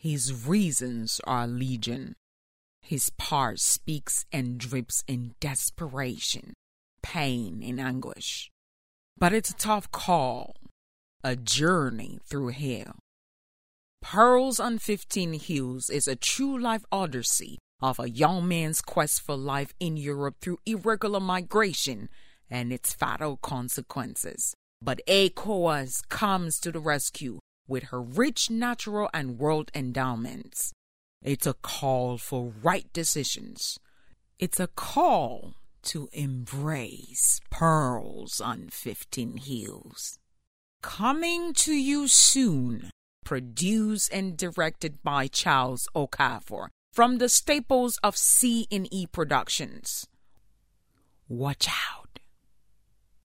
His reasons are legion. His part speaks and drips in desperation, pain, and anguish. But it's a tough call, a journey through hell. Pearls on 15 Hills is a true life odyssey of a young man's quest for life in Europe through irregular migration and its fatal consequences. But ECOWAS comes to the rescue with her rich natural and world endowments. It's a call for right decisions. It's a call to embrace Pearls on 15 Hills. Coming to you soon. Produced and directed by Charles Okafor from the staples of C&E Productions. Watch out.